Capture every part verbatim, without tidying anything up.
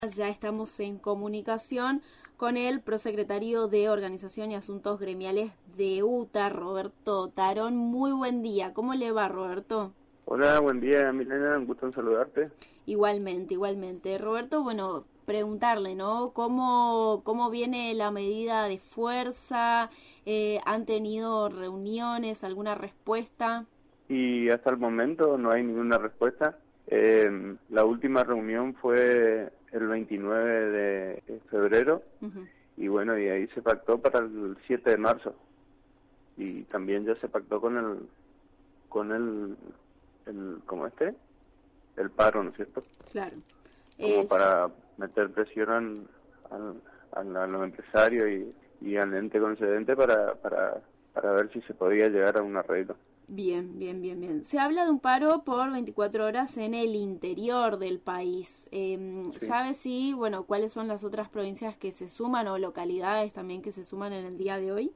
Ya estamos en comunicación con el prosecretario de Organización y Asuntos Gremiales de U T A, Roberto Tarón. Muy buen día. ¿Cómo le va, Roberto? Hola, buen día, Milena. Un gusto en saludarte. Igualmente, igualmente. Roberto, bueno, preguntarle, ¿no? ¿Cómo, cómo viene la medida de fuerza? Eh, ¿Han tenido reuniones? ¿Alguna respuesta? Y hasta el momento no hay ninguna respuesta. Eh, la última reunión fue el veintinueve de febrero uh-huh. y bueno, y ahí se pactó para el siete de marzo. Y también ya se pactó con el, con el, el como este, el paro, ¿no es cierto? Claro. Como es... para meter presión al, al, a los empresarios y, y al ente concedente para, para, para ver si se podía llegar a un arreglo. Bien, bien, bien, bien. Se habla de un paro por veinticuatro horas en el interior del país. Eh, sí. ¿Sabe si, bueno, cuáles son las otras provincias que se suman o localidades también que se suman en el día de hoy?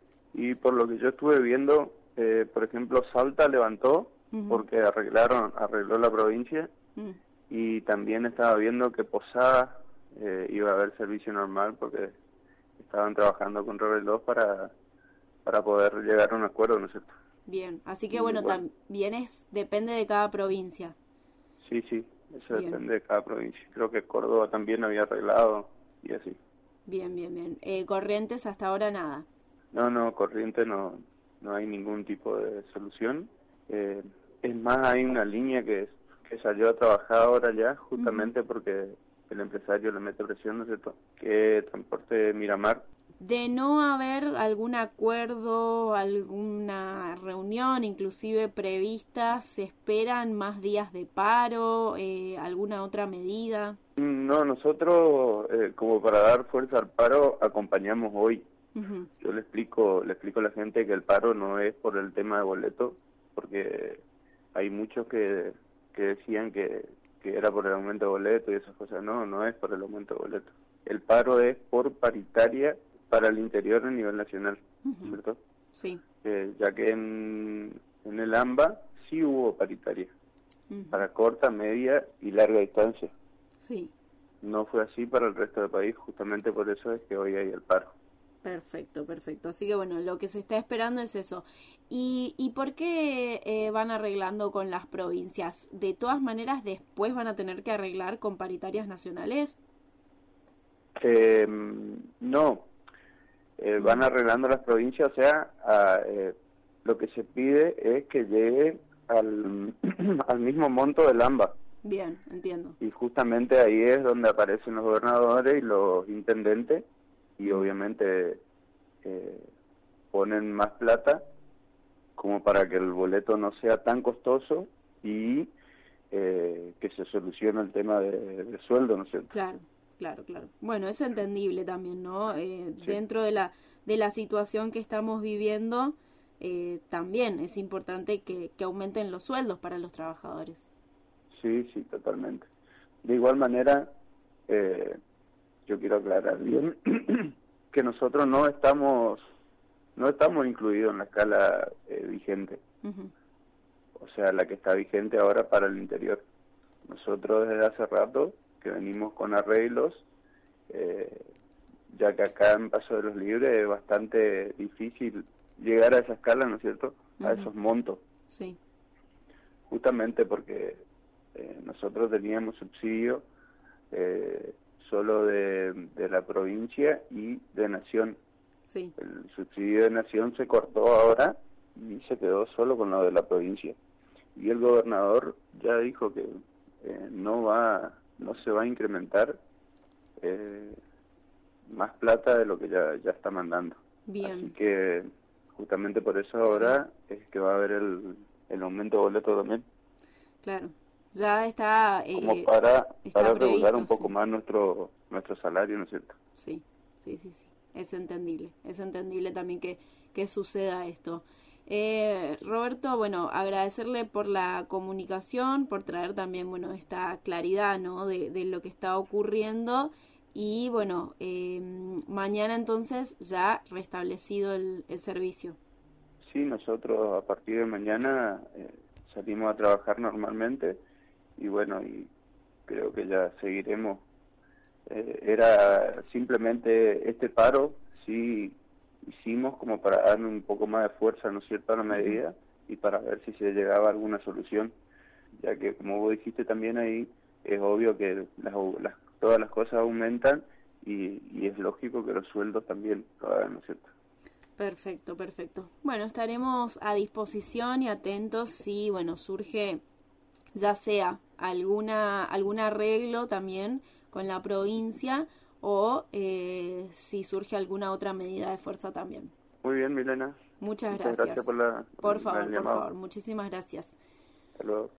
Y por lo que yo estuve viendo, eh, por ejemplo, Salta levantó uh-huh. porque arreglaron, arregló la provincia uh-huh. y también estaba viendo que Posadas eh, iba a haber servicio normal porque estaban trabajando con reloj para, para poder llegar a un acuerdo, ¿no es cierto? Bien, así que bueno, bueno, también es depende de cada provincia. Sí, sí, eso bien. Depende de cada provincia. Creo que Córdoba también había arreglado y así. Bien, bien, bien. Eh, Corrientes hasta ahora nada. No, no, Corrientes no, no hay ningún tipo de solución. Eh, es más, hay una línea que, que salió a trabajar ahora ya, justamente uh-huh. porque el empresario le mete presión, ¿no es cierto? Que Transporte Miramar. De no haber algún acuerdo, alguna reunión inclusive prevista, ¿se esperan más días de paro, eh, alguna otra medida? No, nosotros eh, como para dar fuerza al paro acompañamos hoy. Uh-huh. Yo le explico, le explico a la gente que el paro no es por el tema de boleto, porque hay muchos que, que decían que, que era por el aumento de boleto y esas cosas. No, no es por el aumento de boleto. El paro es por paritaria para el interior a nivel nacional, uh-huh. ¿cierto? Sí. Eh, ya que en, en el AMBA sí hubo paritaria, uh-huh. para corta, media y larga distancia. Sí. No fue así para el resto del país, justamente por eso es que hoy hay el paro. Perfecto, perfecto. Así que bueno, lo que se está esperando es eso. ¿Y, y por qué eh, van arreglando con las provincias? ¿De todas maneras después van a tener que arreglar con paritarias nacionales? Eh, no. Eh, uh-huh. Van arreglando las provincias, o sea, a, eh, lo que se pide es que llegue al, al mismo monto del AMBA. Bien, entiendo. Y justamente ahí es donde aparecen los gobernadores y los intendentes y uh-huh. obviamente eh, ponen más plata como para que el boleto no sea tan costoso y eh, que se solucione el tema de, de sueldo, ¿no es cierto? Claro. Claro, claro. Bueno, es entendible también, ¿no? Eh, sí. Dentro de la de la situación que estamos viviendo, eh, también es importante que, que aumenten los sueldos para los trabajadores. Sí, sí, totalmente. De igual manera, eh, yo quiero aclarar bien que nosotros no estamos no estamos incluidos en la escala eh, vigente. Uh-huh. O sea, la que está vigente ahora para el interior. Nosotros desde hace rato que venimos con arreglos, eh, ya que acá en Paso de los Libres es bastante difícil llegar a esa escala, ¿no es cierto?, uh-huh. a esos montos. Sí. Justamente porque eh, nosotros teníamos subsidio eh, solo de, de la provincia y de Nación. Sí. El subsidio de Nación se cortó ahora y se quedó solo con lo de la provincia. Y el gobernador ya dijo que eh, no va no se va a incrementar eh, más plata de lo que ya, ya está mandando. Bien. Así que justamente por eso ahora sí. es que va a haber el, el aumento de boleto también. Claro, ya está... Eh, Como para, está para previsto, regular un poco sí. más nuestro nuestro salario, ¿no es cierto? Sí, sí, sí, sí. Es entendible, es entendible también que, que suceda esto. Eh, Roberto, bueno, agradecerle por la comunicación, por traer también, bueno, esta claridad, ¿no?, de, de lo que está ocurriendo y, bueno, eh, mañana entonces ya restablecido el, el servicio. Sí, nosotros a partir de mañana eh, salimos a trabajar normalmente y, bueno, y creo que ya seguiremos eh, era simplemente este paro, sí hicimos como para darle un poco más de fuerza, ¿no es cierto?, a la medida y para ver si se llegaba a alguna solución, ya que como vos dijiste también ahí, es obvio que las, las, todas las cosas aumentan y, y es lógico que los sueldos también lo hagan, ¿no es cierto? Perfecto, perfecto. Bueno, estaremos a disposición y atentos si, bueno, surge ya sea alguna algún arreglo también con la provincia o eh, si surge alguna otra medida de fuerza también. Muy bien, Milena. Muchas, Muchas gracias. gracias por la Por por favor, el por llamado. favor. Muchísimas gracias. Hasta luego.